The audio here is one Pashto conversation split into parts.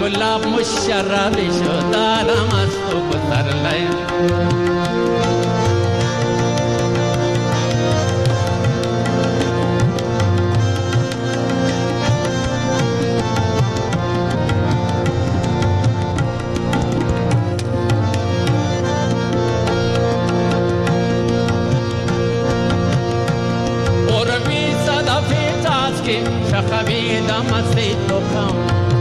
گلاب مشربی شد دارم از تو بسرلای شخوی دمستی تو کم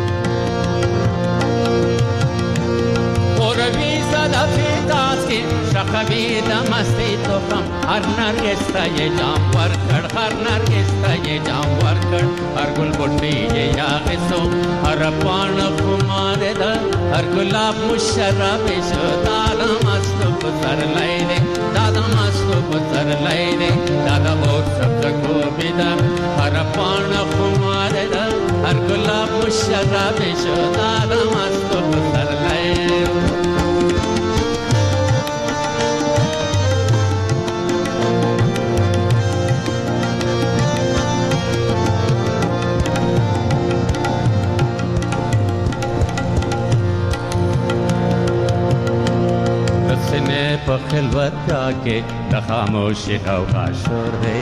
قربی صدفی داستی شخوی دمستی تو کم هر نرگس تا یہ جام ورکڑ هر نرگس تا یہ جام ورکڑ هر گل بٹی یہ یاغسو هر پان خمار دا هر گلاب مشرب شو دادا مستو بسر لائے دے دادا مستو بسر لائے دے دادا بہت سب کو بیدا هر پان خمار دا هر گلاب مشرب شو دادا مستو بسر لائے په خلوت کې د خاموشي غوغا شور دی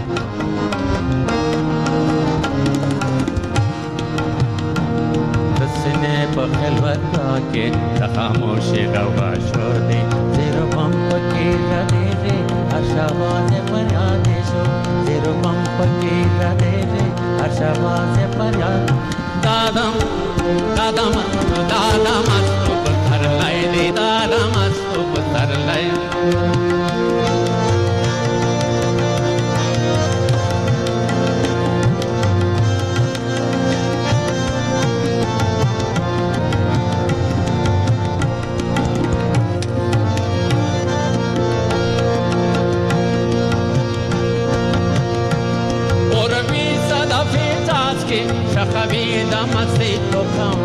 د سینې په خلوت کې د خاموشي غوغا شور دی زیرو بم پکې راځي هر شواز فریاد شو زیرو بم پکې راځي هر شواز فریاد دادم دادم دادم تو پر لای دی دادم تو پر لای شخوی دمستی تو کم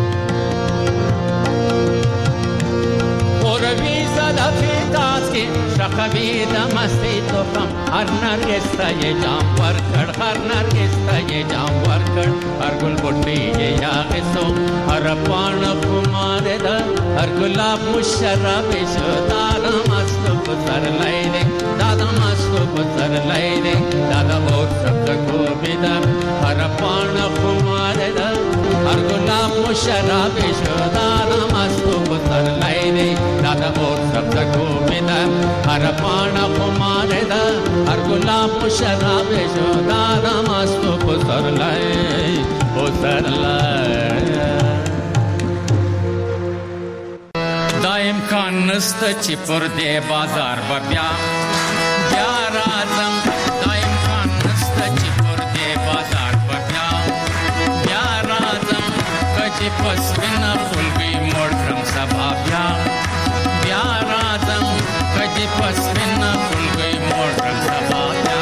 قربی صدفی داس کی شخوی دمستی تو کم ہر نرگس تا یہ جام ورکڑ ہر نرگس تا یہ جام ورکڑ ہر گل بٹی یہ یاغسو ہر پان خمار دا ہر گلاب مشرب شو دادا مستو بسر لائے دے دادا مستو بسر لائے دے دادا بہت سب کو بیدا ہر پان خمار دا ہر گلاب مشرب شو دادا مستو بسر لائے دے دادا بہت سب کو بیدا ہر پان خمار دا ہر گلاب مشرب شو دادا مستو بسر لائے بسر لائے دا امکان نسته چې پر دې بازار به بیا راځم دا امکان نسته چې پر دې بازار به بیا راځم که چې په سپینه خولګۍ موړ کړم سبا بیا راځم که چې په سپینه خولګۍ موړ کړم سبا بیا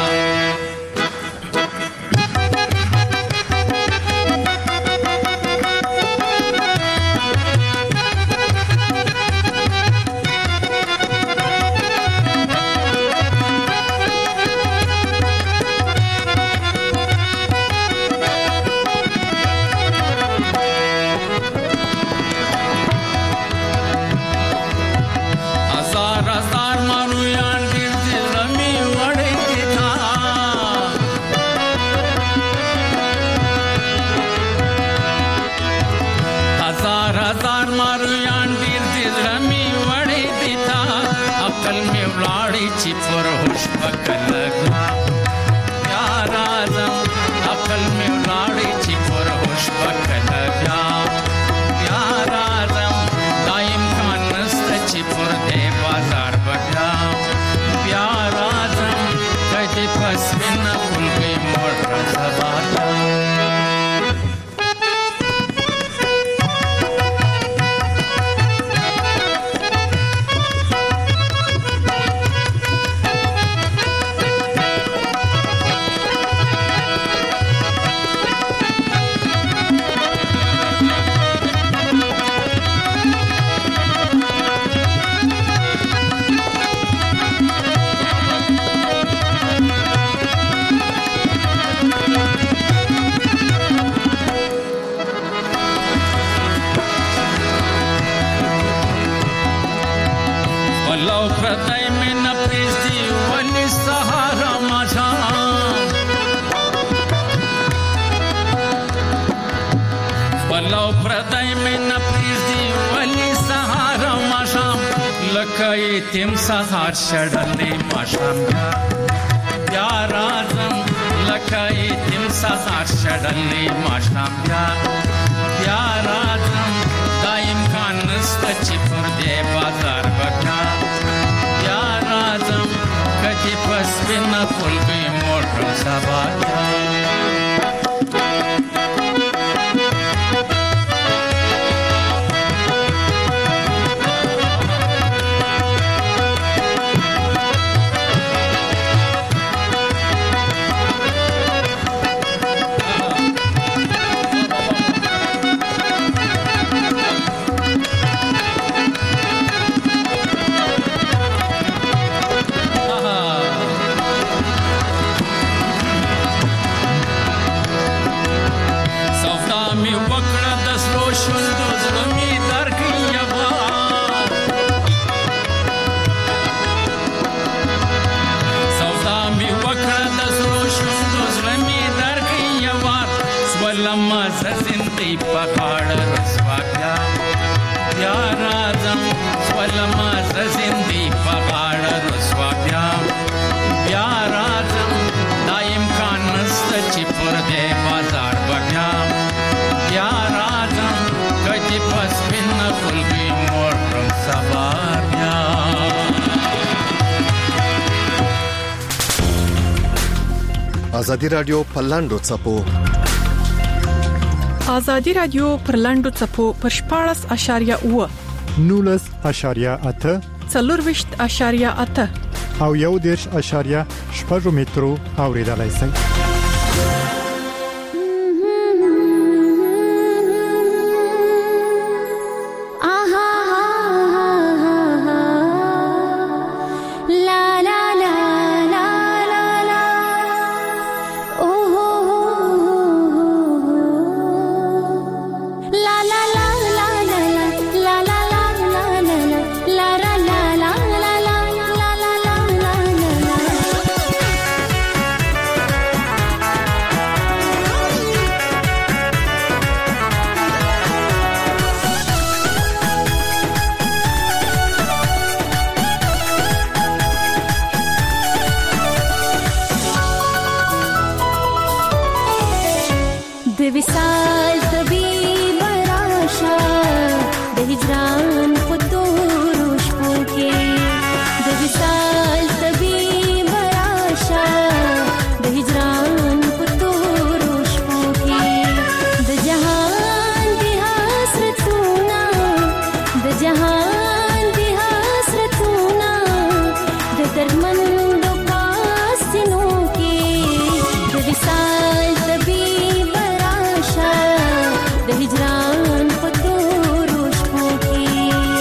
پلو پردای می نپریزدی ولی سهارا ماشام پلو پردای می نپریزدی ولی سهارا ماشام لکه یتیم سهار شړلې ماشام بیا راځم لکه یتیم سهار شړلې ماشام بیا راځم دا امکان نسته چې پر دې بازار بکا بیا راځم کدی پس بنا پلوي موټر سبا ازادي رادیو په لاندو څپو ازادي رادیو پر لاندو څپو پر 14.8 19.8 40.8 او 1.8 مترو اوریدلای شئ. د هجران په تورو شپو کې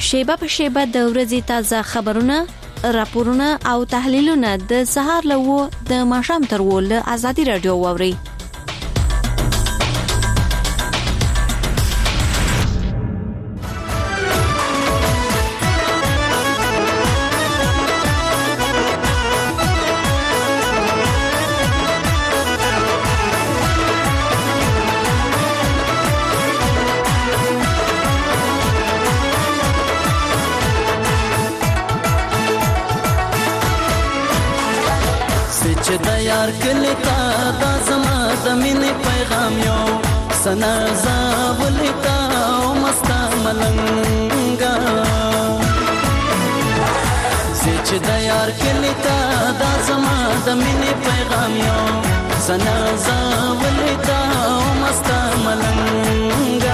شیبه په شیبه د ورځې تازه خبرونه، راپورونه او تحلیلونه د سهار له 9 د ماښام تر 10 له آزادي رادیو واوري. چې د یار کلی تا دا زما د مینې پیغام یو سنا زاولتا او مستا ملنګا چې د یار کلی تا دا زما د مینې پیغام یو سنا زاولتا او مستا ملنګا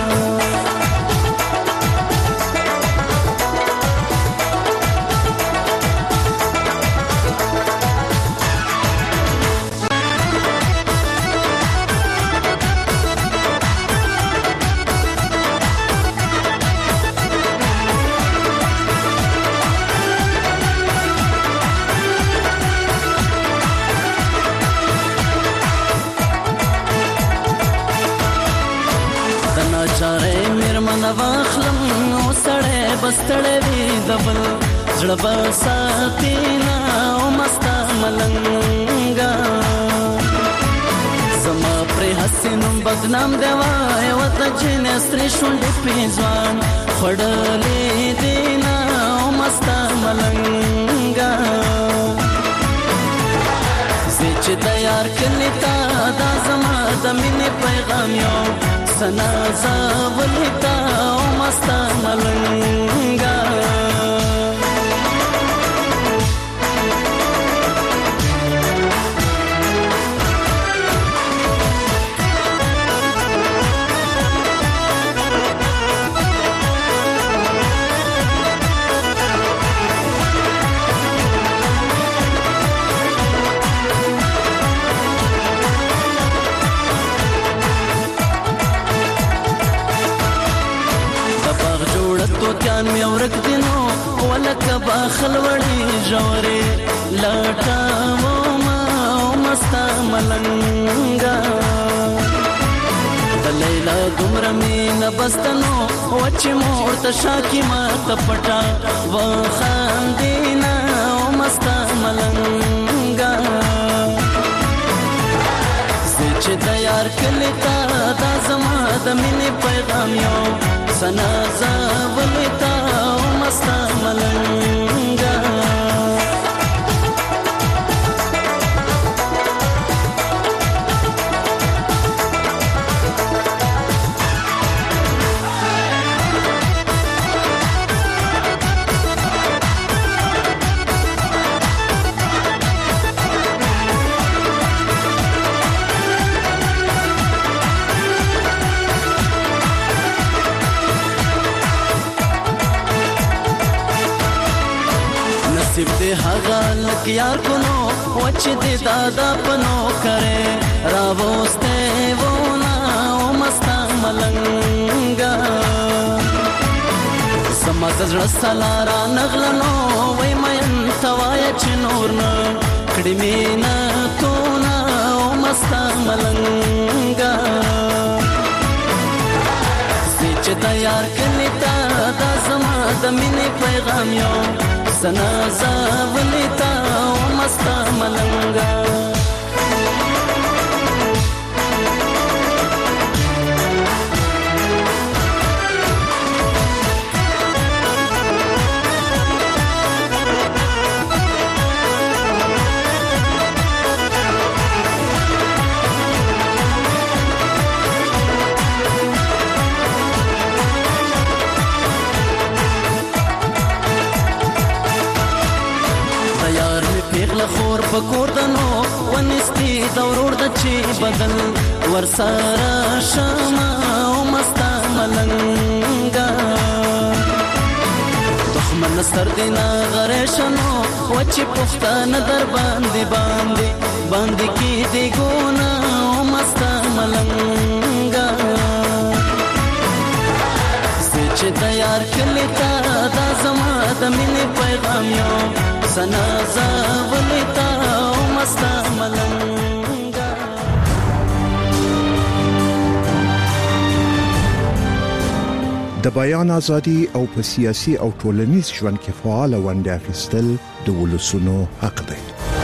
چاره میرمن واخلم او سړی بستړی وي دبل زړه بساتینا او مستا ملنګا زما پر حسینم بدنام دیوای و د جنستری شونډې پیزوان خړلې دینا او مستا ملنګا چې د یار کلی تا دا زما د مینې پیغام یو سنا زاولتا او مستا ملنګا کان می ورک دینو ولکه باخل وړي جوړې لټاو ما مستا ملنګا د لیلا دومره مینه بستنو وچ مور ته شاکی ما ته پټا و خاندینا مستا ملنګا چې د یار کلی تا دا زما د مینې پیغام یو سنا زاولتا او مستا ملنګا نصیب دې هغه لک یار کو نو وچ دې دادا پنو کرے راوسته ونا او مستا ملنګا سما زړه سلارا نغلنو وای مې توای چې نور نه کړي مینا تو نا او مستا ملنګا چې د یار کلی تا دا زما د مینې پیغام یو سنا زاولتا او مستا ملنګا خور پکور دنو ونستی دورور د چی بدل ورسره شمع او مستا ملنګا دښمن سر دینا غریشنو وچی پښتانه در باندې باندې باندې کی دی ګونا او مستا ملنګا چې د یار کلی تا دا زما د مینې پیغام یو سنا زولې تا او مستا ملنګا. د بیان ازادي او په سیاسي او ټولنیز ژوند کې فعال ونډه اخیستل د ولسونو حق دی.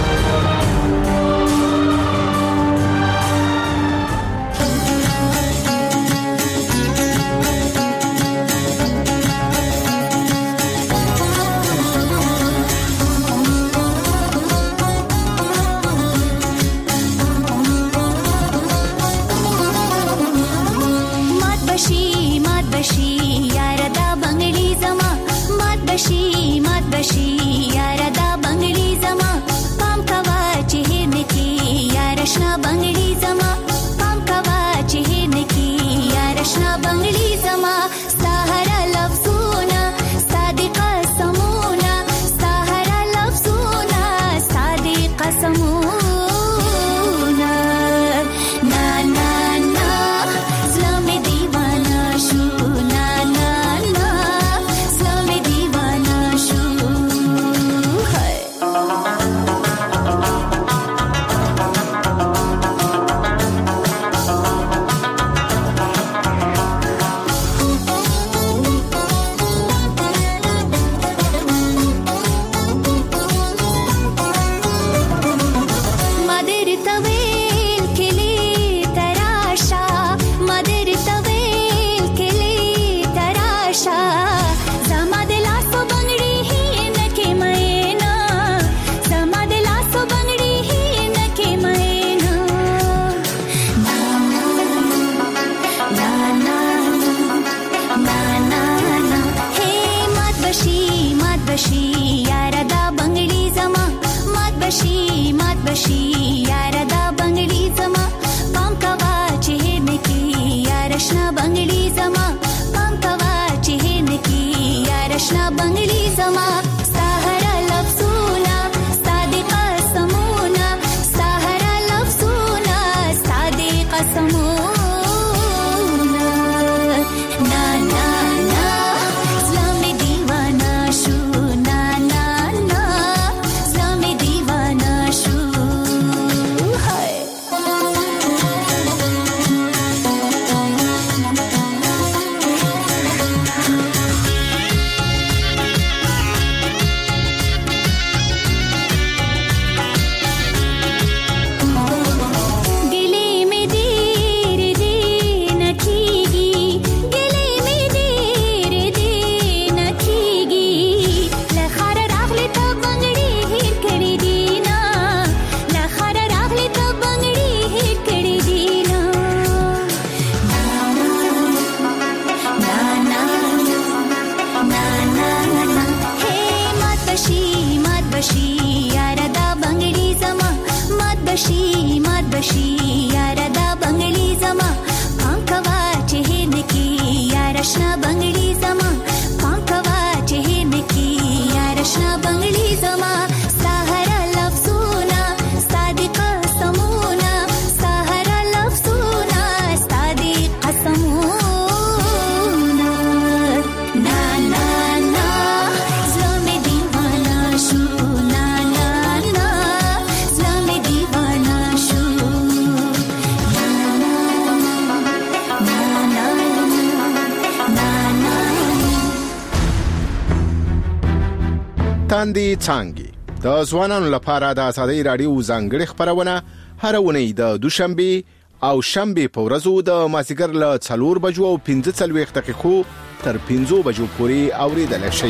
تاندې څانګې د ځوانانو لپاره د ازادي رادیو ځانګړي خبرونه هر ونې د دوشنبه او شنبه په ورځو د مازیګر له 4 بجو او 15 دقیقو تر 15 بجو پورې اوریدل شي.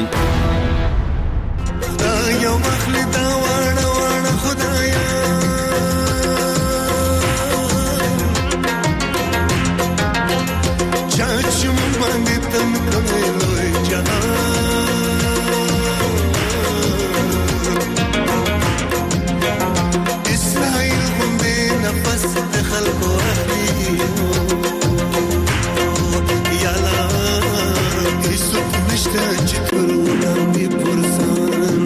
یو مخلد وړ خدایا چاچم باندې تم کوي لوی جهان خلکو اخلي یالا هیڅوک نشته چې کړو مې پرسان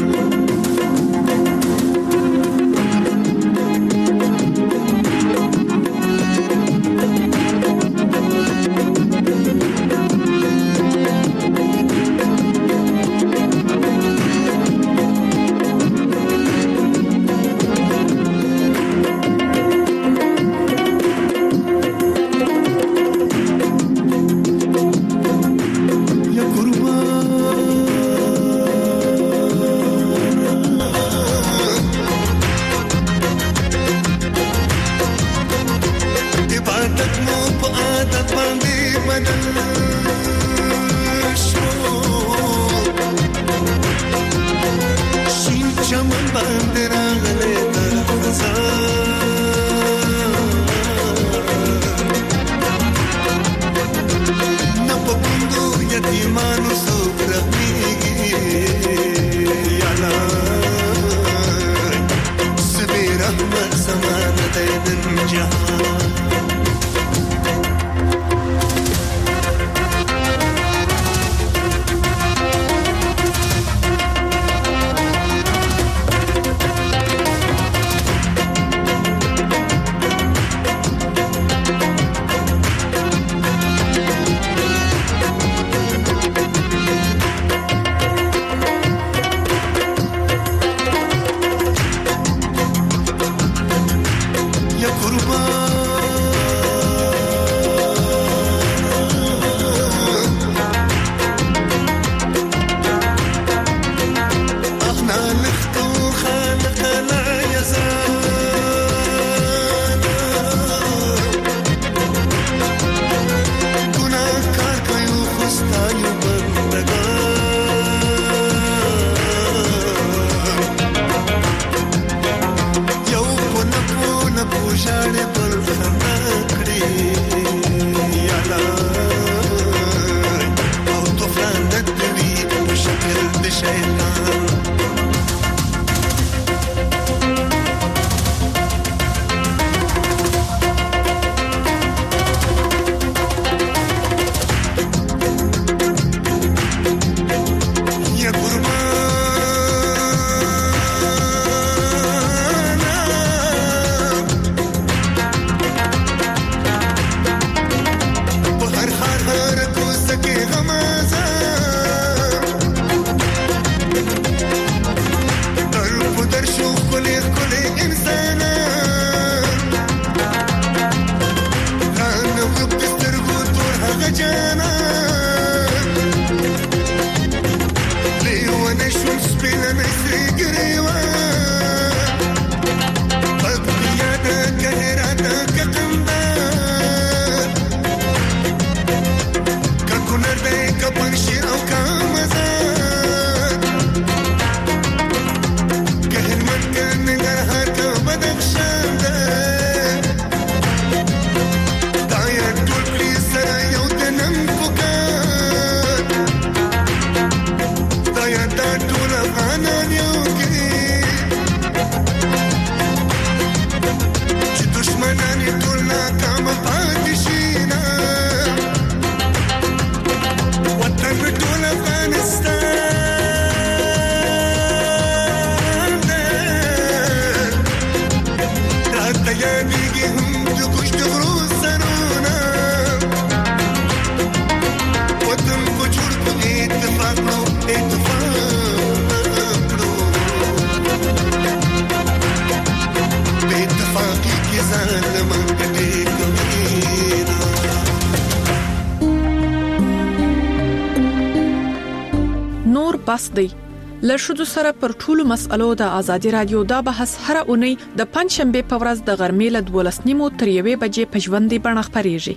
نور بس دی لشدو سره پر ټولو مسالو د ازادي رادیو دا بحث هر اونۍ د پنځشنبه په ورځ د غرمې له 12:30 تر 1 بجې په ژوندۍ بڼه خبريږي.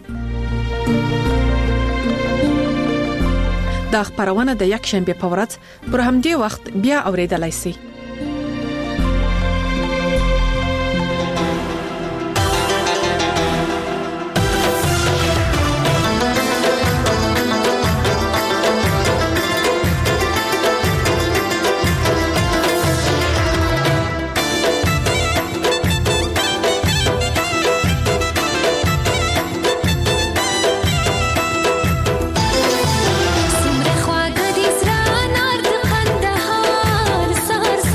دا خبرونه د یک شنبه په ورځ پر همدې وخت بیا اوریدلای شئ. سمره خواږه دي سره نار د قندهار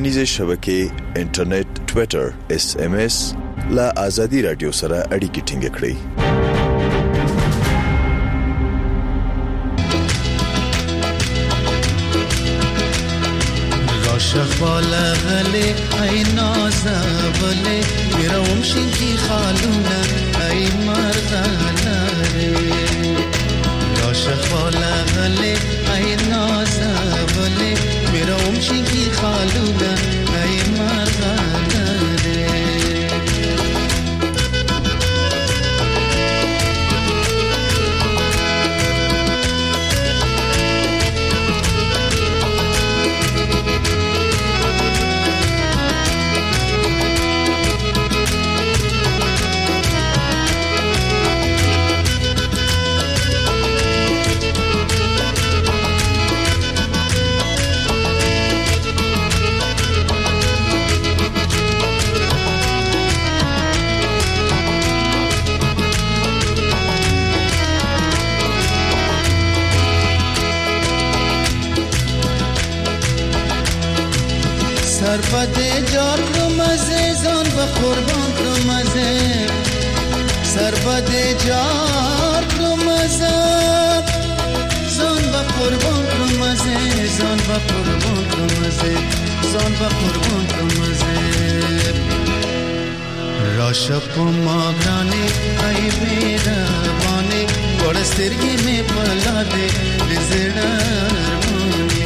ټولنیزې شبکې انټرنیټ ټوئیټر SMS لا آزادي رادیو سره اړیکې ټینګ کړئ. شخواله غلي اي نازبله میروم شینکی خالونه ای مرغانه را شخواله غلي اي نازبله میروم شینکی خالونه ای مرغانه سربده جار کرمزه زان با قربان کرمزه سربده جار کرمزه زان با قربان کرمزه زان با قربان کرمزه زان با قربان کرمزه راشپ ماغرانی ای بیربانی گوڑسترگی میں پلا دے لزڑرمانی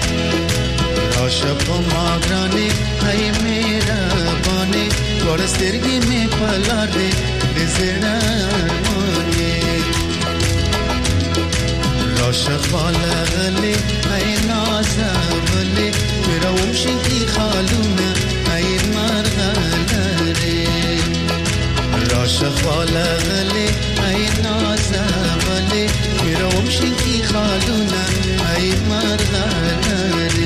راشپ ماغرانی ای میربانی گوڑسترگی میں پلا دے لزڑرمانی راشق بالغلی ای نازبلی میروم شینکی خالونه ای مرغلری راشق بالغلی ای نازبلی میروم شینکی خالونه ای مرغلری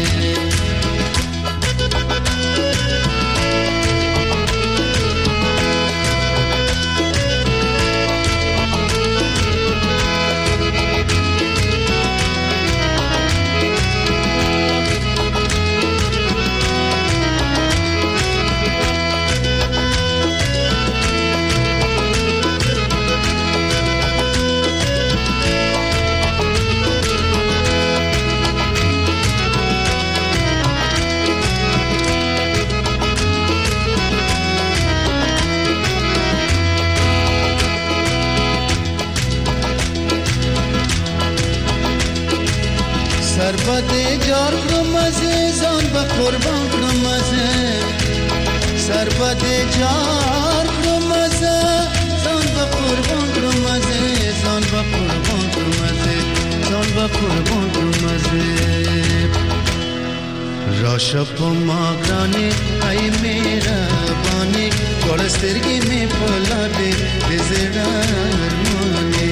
سربده جار کرمزه زان با قربان کرمزه سربده جار کرمزه زان با قربان کرمزه زان با قربان کرمزه زان با قربان کرمزه راشپ ماغرانی ای میربانی گوڑسترگی میں پلا دے لزڑرمانی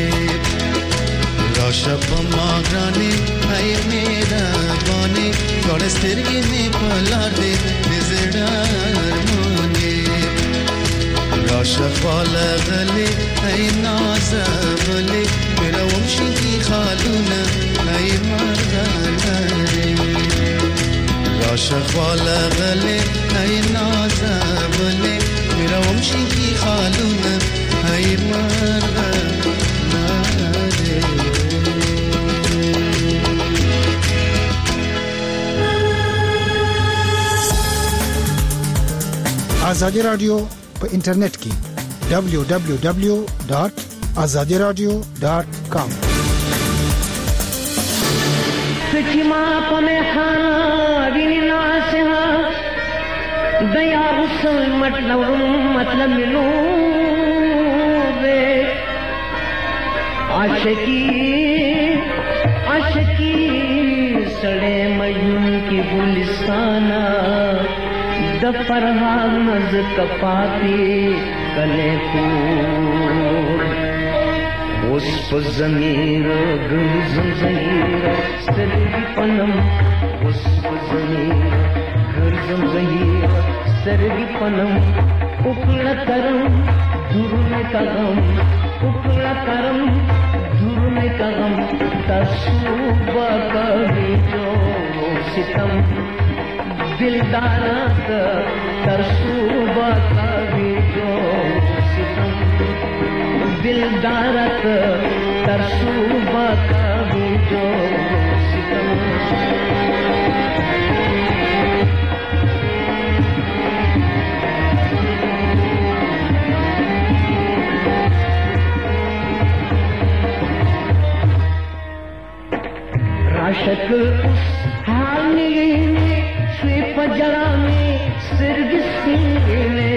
راشپ ماغرانی ای میربانی گوڑسترگی میں پلا دے لزڑرمانی راشق بالغلی ای نازبلی میروم شینکی خالونه ای مرغلری راشق بالغلی ای نازبلی میروم شینکی خالونه ای مرغلری آزادی رادیو په انټرنیټ کې www.azadiradio.com سچما پمه خاوینی ناسها دیا رسل مطلب منو بے عاشقی سڑے مجنون کی گلستانہ د فرحان نز کپاتی کلے کو اس پر ضمیر گرزم ظہیر سترگی پنم اس پر ضمیر گرزم ظہیر سترگی پنم اکڑا کرم دھرنے کا غم اکڑا کرم دھرنے کا غم تصوبہ کبھی جو ستم दिलदारत तरसूबा कभी जो सितम दिलदारत तरसूबा कभी जो सितम राशक उस हाल में स्वीप जरा में सिरगिस्ती ने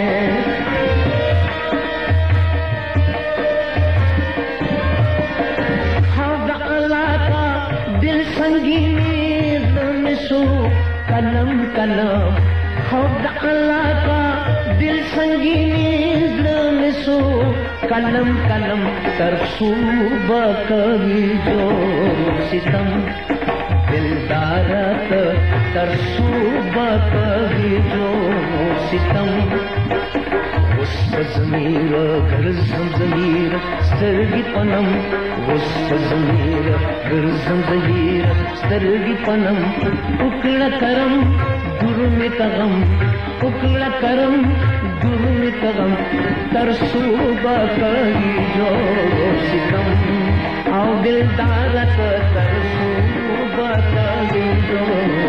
हौदा अल्लाह का दिल संगीनी मिसो कलम कलम हौदा अल्लाह का दिल संगीनी मिसो कलम कलम तरसूबा कभी जो सितम दिलदारत तरसूबा कभी जो सितम उस ज़मीर घर ज़मीर सरगी पनम उस ज़मीर घर ज़मीर सरगी पनम उकड़ा करम गुर में कगम उकड़ा करम गुर में कगम तरसूबा कभी जो सितम आओ दिलदारत तरसूबा कभी जो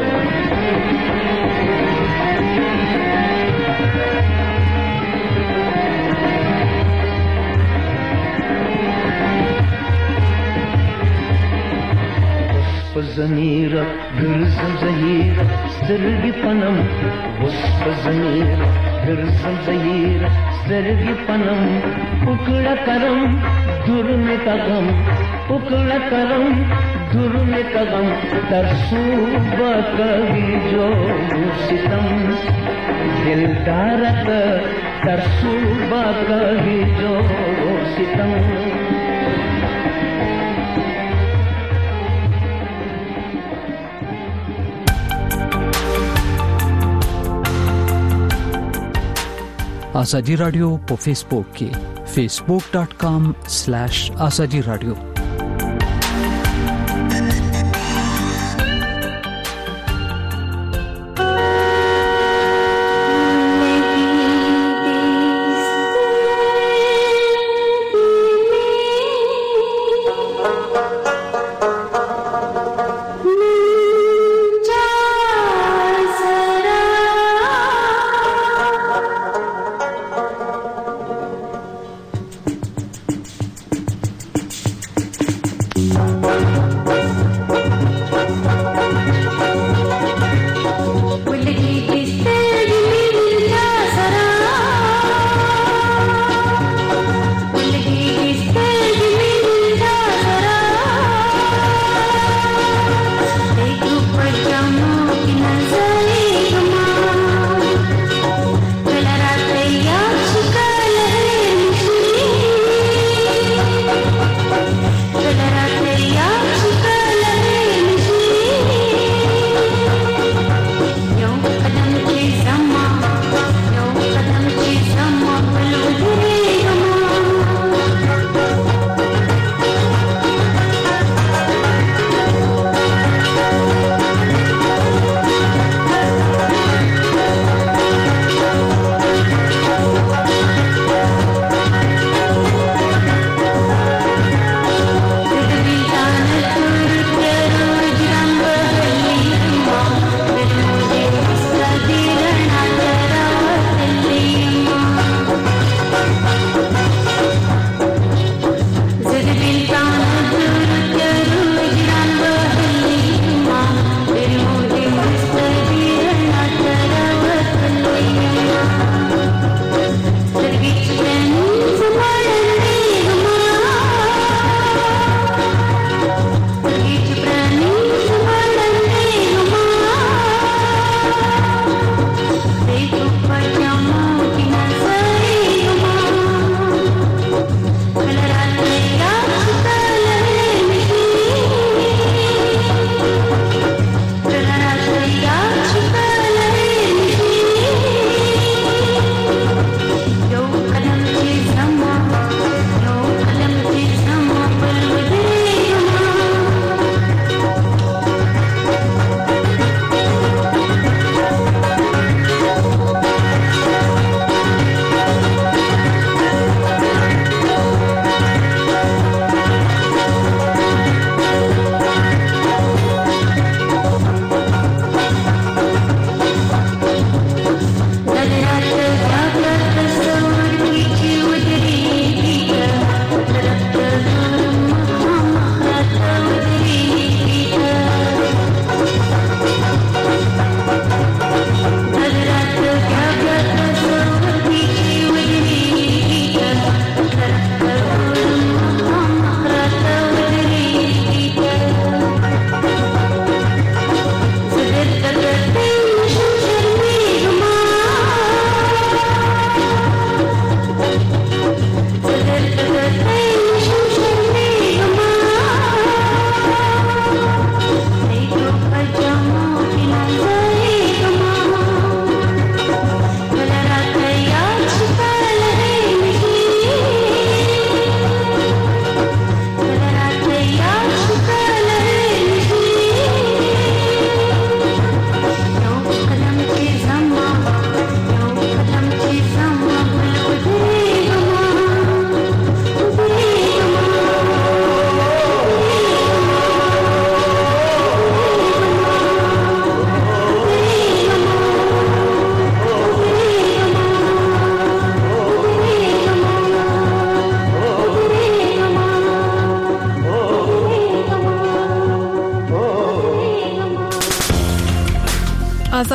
ज़मीर घर ज़मीर सरगी पनम उस ज़मीर घर ज़मीर सरगी पनम उकड़ा करम गुर में कगम उकड़ा करम गुर में कगम तरसूबा कभी जो सितम दिलदारत तरसूबा कभी जो सितम आजादी रेडियो पे फेसबुक के facebook.com/आजादी रेडियो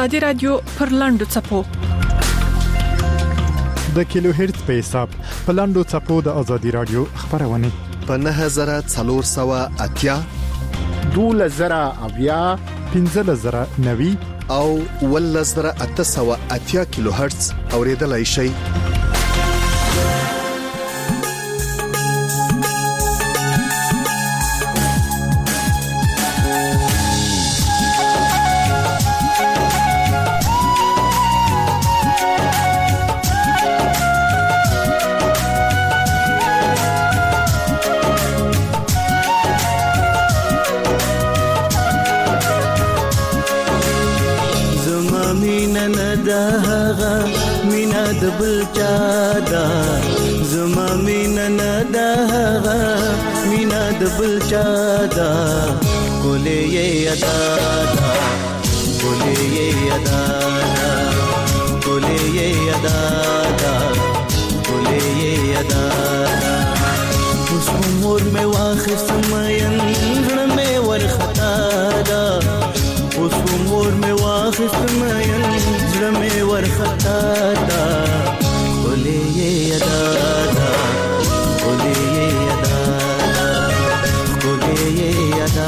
آزادي رادیو پر لاندو چپو د کیلو هرتز په حساب په لاندو چپو د آزادي رادیو خبرونه په 9480 12090 15090 او 11880 کیلو هرتز اوریدلای شئ. مینا د بل چادا زما مینا ندا مینا د بل چادا کولې ادا کولې ادا کولې ادا کولې ادا اوس مور مې واخې سمين مې ورختا دا اوس مور مې واخې سمين زمې ورختا دا کولې ادا کولې ادا کولې ادا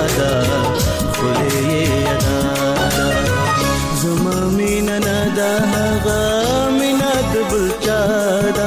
کولې ادا زما مینا ندا مینا د بل چادا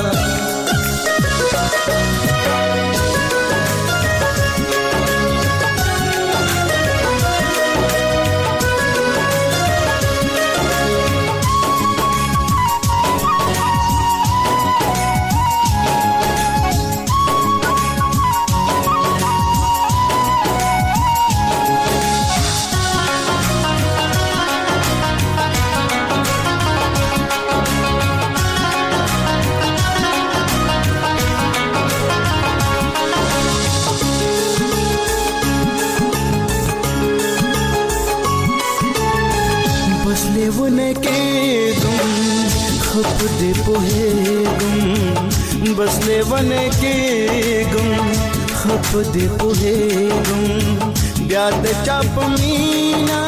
बस लेवन के गुम खप दे पोहे गुम ब्याद चाप मीना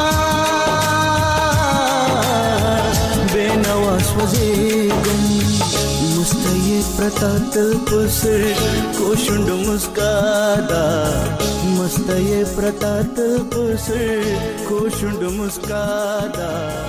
बेनवास वजे गुम मुस्तये प्रतात पुस कोशुंड मुस्कादा मुस्तये प्रतात पुस कोशुंड मुस्कादा